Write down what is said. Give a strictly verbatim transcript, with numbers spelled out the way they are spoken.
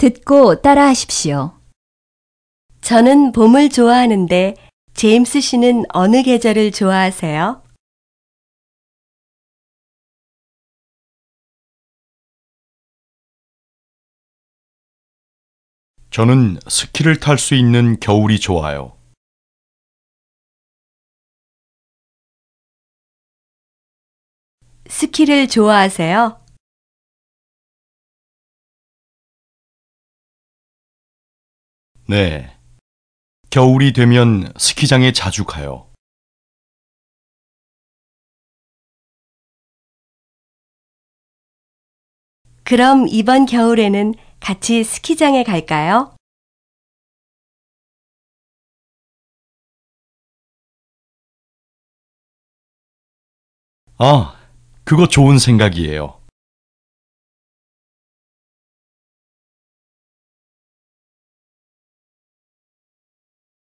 듣고 따라하십시오. 저는 봄을 좋아하는데 제임스 씨는 어느 계절을 좋아하세요? 저는 스키를 탈 수 있는 겨울이 좋아요. 스키를 좋아하세요? 네. 겨울이 되면 스키장에 자주 가요. 그럼 이번 겨울에는 같이 스키장에 갈까요? 아, 그거 좋은 생각이에요.